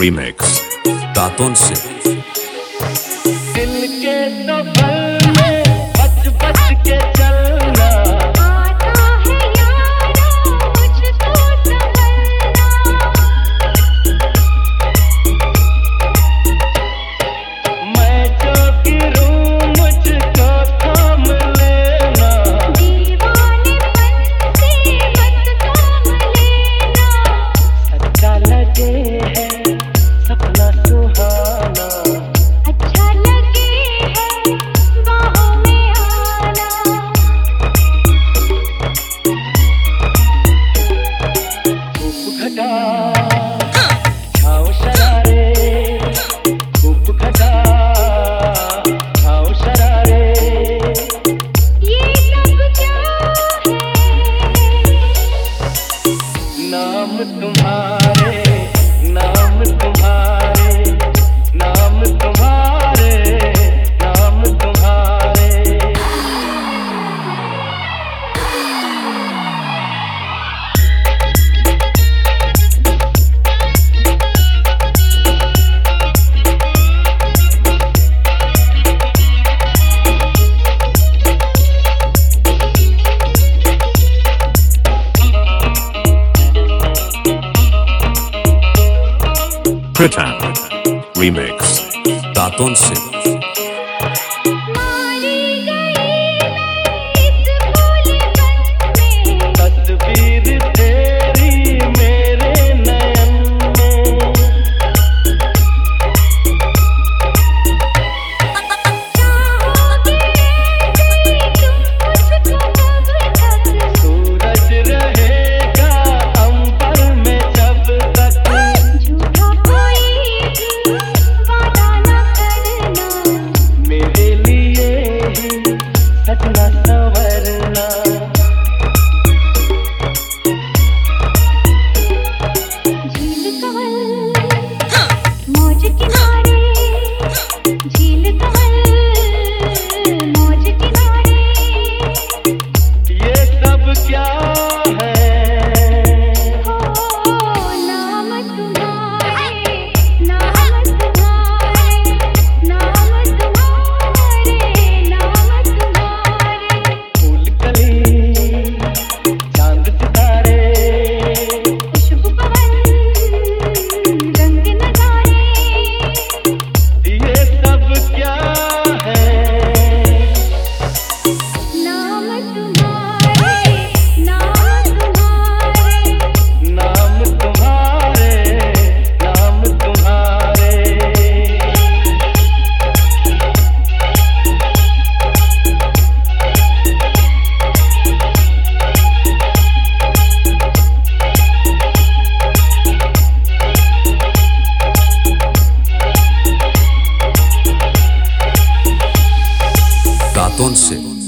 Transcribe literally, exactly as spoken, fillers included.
Remix दातों से। दिल के सफर में बच बच के चलना आता है यारा मुझको संभलना। मैं जो गिरूं मुझको थाम लेना। दीवानेपन से मत काम लेना। सच्चा लगे है सपना सुहाना। अच्छा लगे है बाहों में आना। खूब घटा छाओ शरारे, खूब घटा छाओ शरारे। ये सब क्या है? नाम तुम्हारे, नाम तुम्हारे, नाम तुम्हारे, नाम तुम्हारे। Pritam रीमिक्स दातों से। मारी गई मैं इस भोलेपन में। तस्वीर तेरी मेरे नयन में। चाहोगे ऐसे तुम मुझको कब तक। सूरज रहेगा अंबर में जब तक। झूठा कोई भी वादा न करना। मेरे लिए ही सजना संवरना। झील कमल मौज किनारे। झील कमल मौज किनारे। ये सब क्या है? हो नाम तुम्हारे, नाम तुम्हारे, नाम तुम्हारे, नाम तुम्हारे। फूल कली चांद सितारे। खुशबू पवन रंग नजारे। ये सब क्या है? नाम तुम्हारे, नाम तुम्हारे। नाम तुम्हारे, नाम तुम्हारे। दातों से।